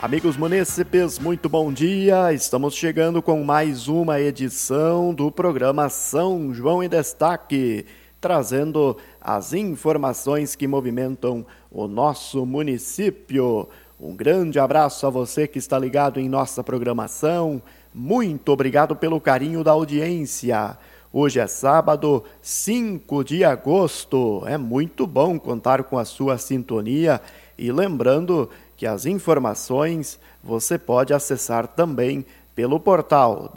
Amigos munícipes, muito bom dia. Estamos chegando com mais uma edição do programa São João em Destaque, trazendo as informações que movimentam o nosso município. Um grande abraço a você que está ligado em nossa programação. Muito obrigado pelo carinho da audiência. Hoje é sábado, 5 de agosto. É muito bom contar com a sua sintonia e lembrando que as informações você pode acessar também pelo portal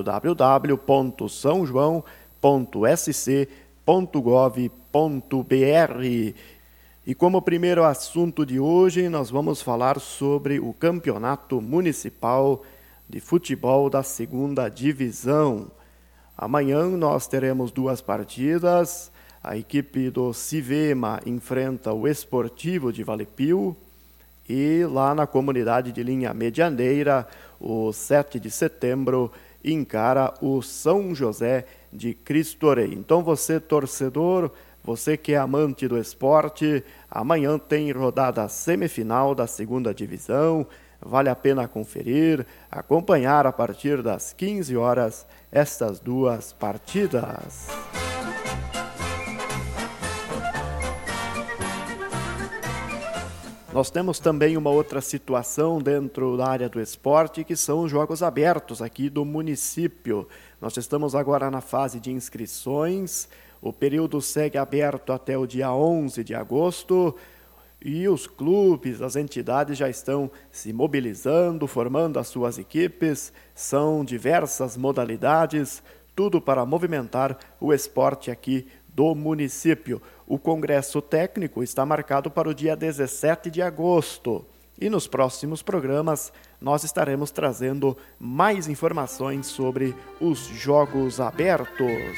www.saojão.sc.gov.br. E como primeiro assunto de hoje, nós vamos falar sobre o Campeonato Municipal de Futebol da Segunda Divisão. Amanhã nós teremos duas partidas. A equipe do Civema enfrenta o Esportivo de Valepio. E lá na comunidade de Linha Medianeira, o 7 de setembro, encara o São José de Cristo Rei. Então você, torcedor, você que é amante do esporte, amanhã tem rodada semifinal da segunda divisão. Vale a pena conferir, acompanhar a partir das 15 horas estas duas partidas. Nós temos também uma outra situação dentro da área do esporte, que são os jogos abertos aqui do município. Nós estamos agora na fase de inscrições, o período segue aberto até o dia 11 de agosto e os clubes, as entidades já estão se mobilizando, formando as suas equipes, são diversas modalidades, tudo para movimentar o esporte aqui do município. O Congresso Técnico está marcado para o dia 17 de agosto e nos próximos programas nós estaremos trazendo mais informações sobre os Jogos Abertos.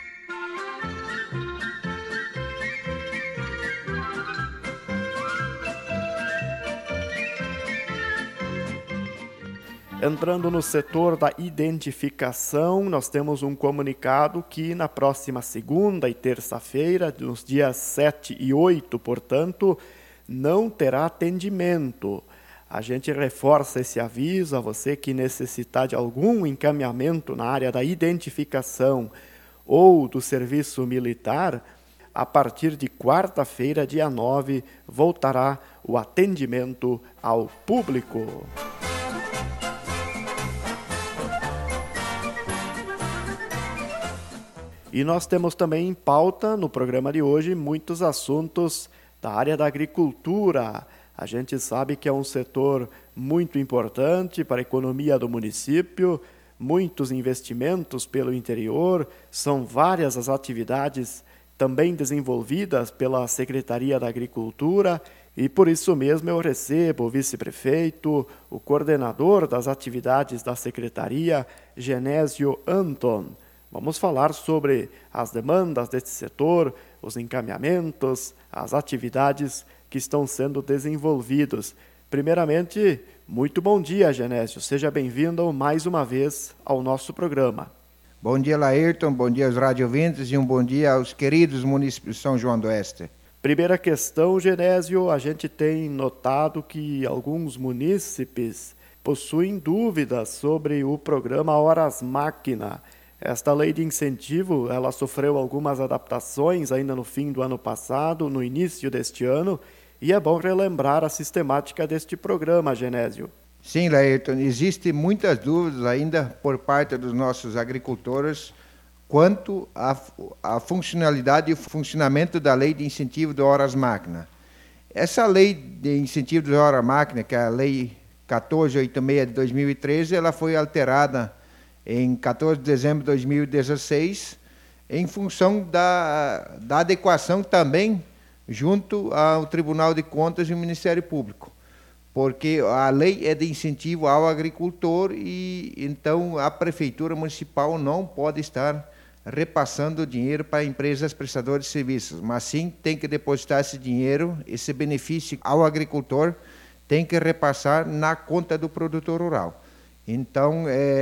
Entrando no setor da identificação, nós temos um comunicado que na próxima segunda e terça-feira, nos dias 7 e 8, portanto, não terá atendimento. A gente reforça esse aviso a você que necessitar de algum encaminhamento na área da identificação ou do serviço militar. A partir de quarta-feira, dia 9, voltará o atendimento ao público. E nós temos também em pauta, no programa de hoje, muitos assuntos da área da agricultura. A gente sabe que é um setor muito importante para a economia do município, muitos investimentos pelo interior, são várias as atividades também desenvolvidas pela Secretaria da Agricultura e por isso mesmo eu recebo o vice-prefeito, o coordenador das atividades da Secretaria, Genésio Anton. Vamos falar sobre as demandas deste setor, os encaminhamentos, as atividades que estão sendo desenvolvidos. Primeiramente, muito bom dia, Genésio. Seja bem-vindo mais uma vez ao nosso programa. Bom dia, Laírton. Bom dia aos radiovintes e um bom dia aos queridos municípios de São João do Oeste. Primeira questão, Genésio, a gente tem notado que alguns munícipes possuem dúvidas sobre o programa Horas Máquina. Esta lei de incentivo, ela sofreu algumas adaptações ainda no fim do ano passado, no início deste ano, e é bom relembrar a sistemática deste programa, Genésio. Sim, Laírton, existem muitas dúvidas ainda por parte dos nossos agricultores quanto à funcionalidade e funcionamento da lei de incentivo de horas máquina. Essa lei de incentivo de horas máquina, que é a lei 1486 de 2013, ela foi alterada em 14 de dezembro de 2016, em função da adequação também junto ao Tribunal de Contas e o Ministério Público, porque a lei é de incentivo ao agricultor e então a Prefeitura Municipal não pode estar repassando dinheiro para empresas prestadoras de serviços, mas sim tem que depositar esse dinheiro, esse benefício ao agricultor, tem que repassar na conta do produtor rural. Então,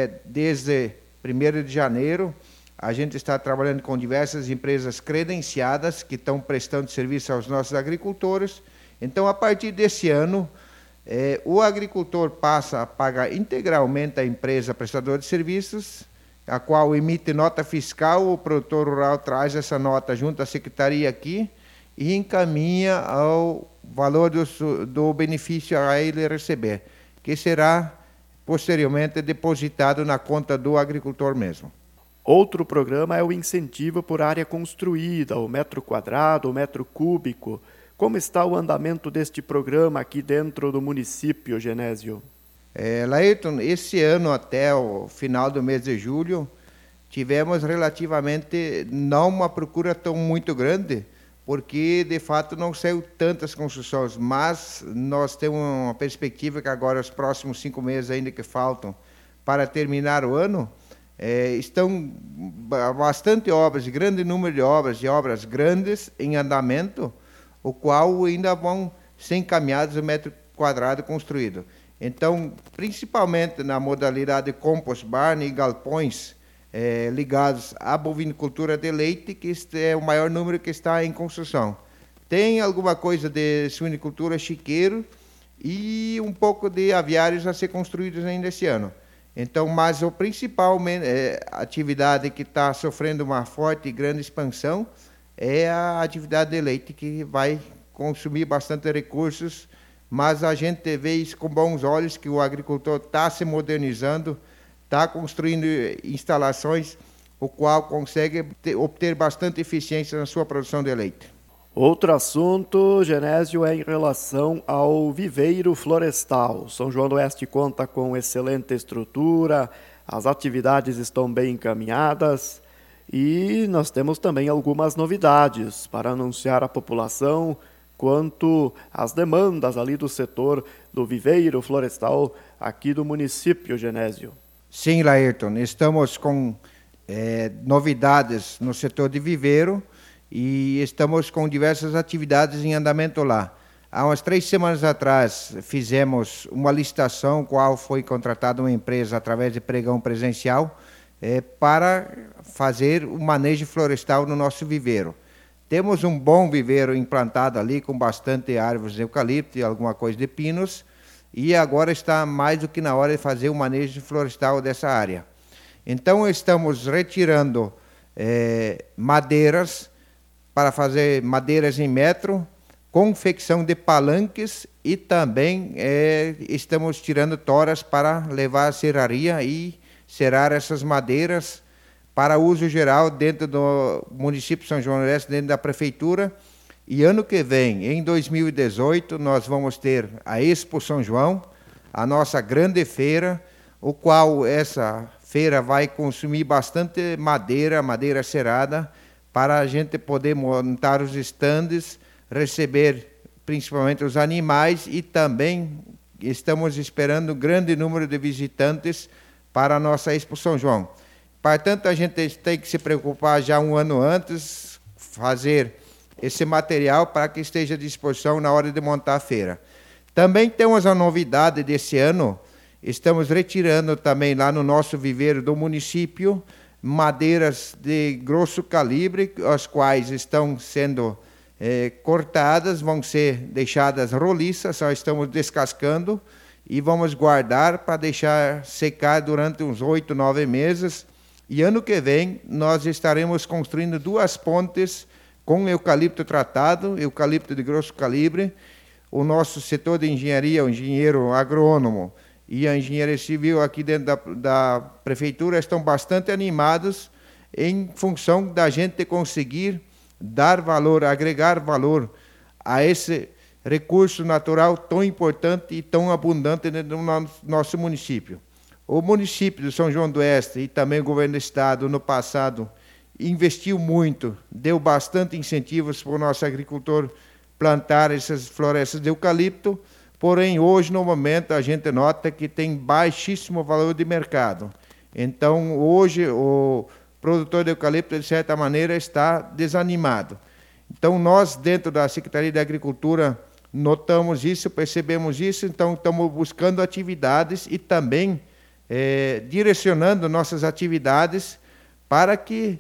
desde 1º de janeiro, a gente está trabalhando com diversas empresas credenciadas que estão prestando serviço aos nossos agricultores. Então, a partir desse ano, O agricultor passa a pagar integralmente a empresa prestadora de serviços, a qual emite nota fiscal, o produtor rural traz essa nota junto à secretaria aqui e encaminha ao valor do benefício a ele receber, que será posteriormente depositado na conta do agricultor mesmo. Outro programa é o incentivo por área construída, o metro quadrado, o metro cúbico. Como está o andamento deste programa aqui dentro do município, Genésio? Laírton, esse ano até o final do mês de julho, tivemos relativamente não uma procura tão muito grande, porque de fato não saiu tantas construções, mas nós temos uma perspectiva que agora os próximos 5 meses ainda que faltam para terminar o ano, estão bastante obras, grande número de obras grandes em andamento, o qual ainda vão ser encaminhados o metro quadrado construído. Então, principalmente na modalidade compost barn e galpões ligados à bovinicultura de leite, que este é o maior número que está em construção. Tem alguma coisa de suinicultura chiqueiro e um pouco de aviários a ser construídos ainda esse ano. Então, mas a principal atividade que está sofrendo uma forte e grande expansão é a atividade de leite, que vai consumir bastante recursos, mas a gente vê isso com bons olhos, que o agricultor está se modernizando, está construindo instalações, o qual consegue obter bastante eficiência na sua produção de leite. Outro assunto, Genésio, é em relação ao viveiro florestal. São João do Oeste conta com excelente estrutura, as atividades estão bem encaminhadas e nós temos também algumas novidades para anunciar à população quanto às demandas ali do setor do viveiro florestal aqui do município, Genésio. Sim, Laírton, estamos com novidades no setor de viveiro e estamos com diversas atividades em andamento lá. Há umas 3 semanas atrás fizemos uma licitação, qual foi contratada uma empresa através de pregão presencial para fazer o manejo florestal no nosso viveiro. Temos um bom viveiro implantado ali, com bastante árvores de eucalipto e alguma coisa de pinos, e agora está mais do que na hora de fazer o manejo florestal dessa área. Então, estamos retirando madeiras, para fazer madeiras em metro, confecção de palanques e também estamos tirando toras para levar a serraria e serar essas madeiras para uso geral dentro do município de São João do Oeste, dentro da prefeitura. E ano que vem, em 2018, nós vamos ter a Expo São João, a nossa grande feira, o qual essa feira vai consumir bastante madeira serada, para a gente poder montar os estandes, receber principalmente os animais e também estamos esperando um grande número de visitantes para a nossa Expo São João. Portanto, a gente tem que se preocupar já um ano antes, fazer esse material para que esteja à disposição na hora de montar a feira. Também temos a novidade desse ano, estamos retirando também lá no nosso viveiro do município madeiras de grosso calibre, as quais estão sendo cortadas, vão ser deixadas roliças, só estamos descascando e vamos guardar para deixar secar durante uns 8, 9 meses. E ano que vem nós estaremos construindo 2 pontes com eucalipto tratado, eucalipto de grosso calibre. O nosso setor de engenharia, o engenheiro agrônomo e a engenharia civil aqui dentro da prefeitura estão bastante animados em função da gente conseguir dar valor, agregar valor a esse recurso natural tão importante e tão abundante no nosso município. O município de São João do Oeste e também o governo do estado, no passado, investiu muito, deu bastante incentivos para o nosso agricultor plantar essas florestas de eucalipto, porém, hoje, no momento, a gente nota que tem baixíssimo valor de mercado. Então, hoje, o produtor de eucalipto, de certa maneira, está desanimado. Então, nós, dentro da Secretaria de Agricultura, notamos isso, percebemos isso, então estamos buscando atividades e também direcionando nossas atividades para que,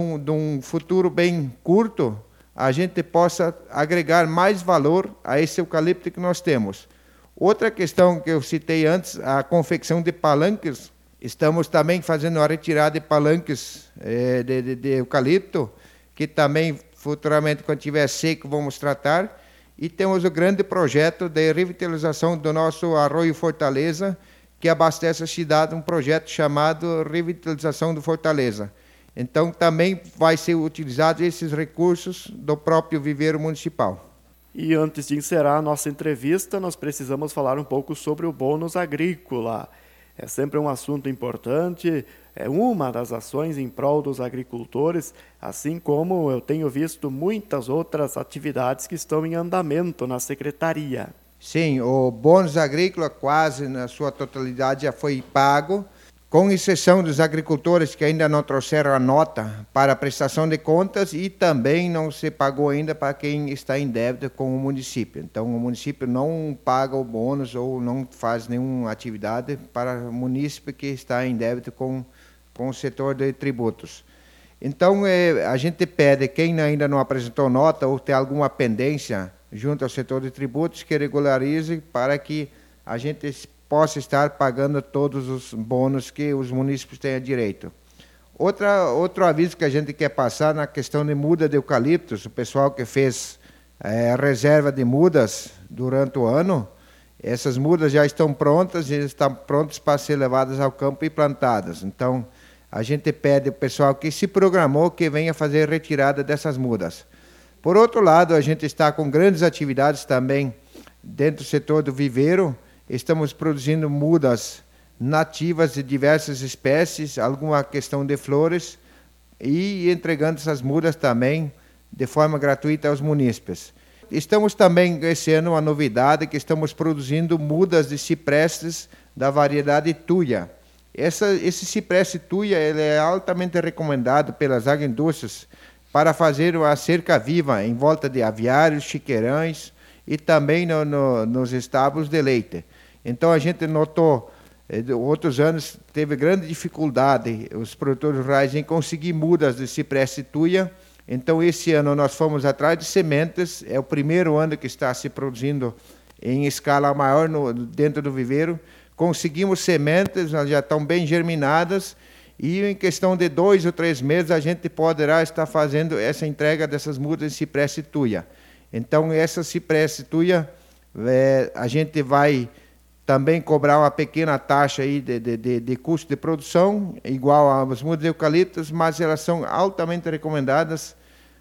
num futuro bem curto, a gente possa agregar mais valor a esse eucalipto que nós temos. Outra questão que eu citei antes, a confecção de palanques. Estamos também fazendo a retirada de palanques de eucalipto, que também futuramente, quando estiver seco, vamos tratar. E temos o grande projeto de revitalização do nosso Arroio Fortaleza, que abastece a cidade, um projeto chamado Revitalização do Fortaleza. Então, também vai ser utilizado esses recursos do próprio viveiro municipal. E antes de encerrar a nossa entrevista, nós precisamos falar um pouco sobre o bônus agrícola. É sempre um assunto importante, é uma das ações em prol dos agricultores, assim como eu tenho visto muitas outras atividades que estão em andamento na Secretaria. Sim, o bônus agrícola quase na sua totalidade já foi pago, com exceção dos agricultores que ainda não trouxeram a nota para a prestação de contas e também não se pagou ainda para quem está em débito com o município. Então, o município não paga o bônus ou não faz nenhuma atividade para o município que está em débito com o setor de tributos. Então, a gente pede quem ainda não apresentou nota ou tem alguma pendência junto ao setor de tributos que regularize para que a gente possa estar pagando todos os bônus que os munícipes têm direito. Outro aviso que a gente quer passar na questão de muda de eucaliptos, o pessoal que fez reserva de mudas durante o ano, essas mudas já estão prontas, estão prontas para ser levadas ao campo e plantadas. Então, a gente pede ao pessoal que se programou que venha fazer retirada dessas mudas. Por outro lado, a gente está com grandes atividades também dentro do setor do viveiro. Estamos produzindo mudas nativas de diversas espécies, alguma questão de flores, e entregando essas mudas também de forma gratuita aos munícipes. Estamos também, esse ano, uma novidade, que estamos produzindo mudas de ciprestes da variedade tuia. Esse cipreste tuia ele é altamente recomendado pelas agroindústrias para fazer a cerca viva em volta de aviários, chiqueirões e também nos estábulos de leite. Então, a gente notou, outros anos, teve grande dificuldade, os produtores rurais, em conseguir mudas de cipreste tuia. Então, esse ano, nós fomos atrás de sementes. É o primeiro ano que está se produzindo em escala maior dentro do viveiro. Conseguimos sementes, elas já estão bem germinadas, e em questão de 2 ou 3 meses, a gente poderá estar fazendo essa entrega dessas mudas de cipreste tuia. Então, essa cipreste tuia, a gente vai também cobrar uma pequena taxa aí de custo de produção, igual às mudas de eucaliptos, mas elas são altamente recomendadas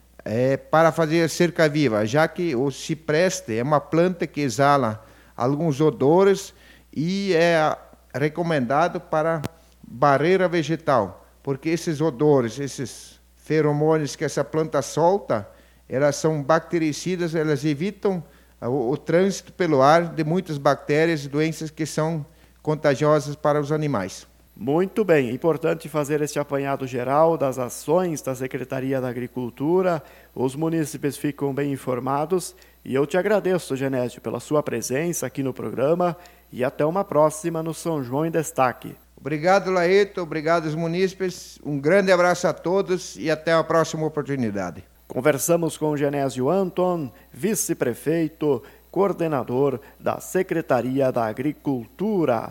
para fazer cerca viva, já que o cipreste é uma planta que exala alguns odores e é recomendado para barreira vegetal, porque esses odores, esses feromônios que essa planta solta, elas são bactericidas, elas evitam o trânsito pelo ar de muitas bactérias e doenças que são contagiosas para os animais. Muito bem, é importante fazer este apanhado geral das ações da Secretaria da Agricultura, os munícipes ficam bem informados e eu te agradeço, Genésio, pela sua presença aqui no programa e até uma próxima no São João em Destaque. Obrigado, Laeto, obrigado aos munícipes, um grande abraço a todos e até a próxima oportunidade. Conversamos com Genésio Anton, vice-prefeito, coordenador da Secretaria da Agricultura.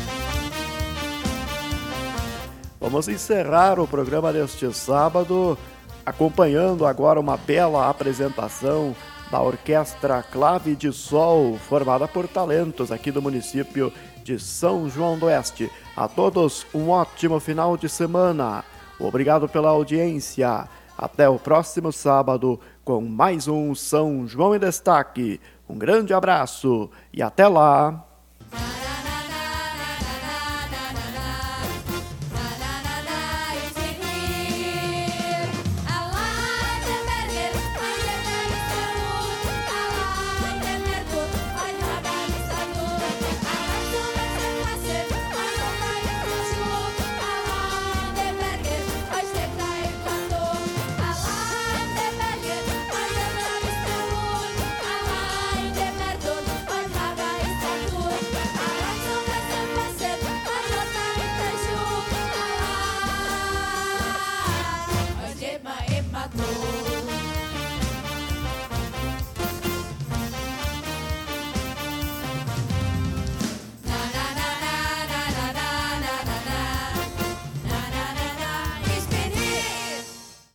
Vamos encerrar o programa deste sábado, acompanhando agora uma bela apresentação da Orquestra Clave de Sol, formada por talentos aqui do município de São João do Oeste. A todos um ótimo final de semana. Obrigado pela audiência. Até o próximo sábado com mais um São João em Destaque. Um grande abraço e até lá! Matou.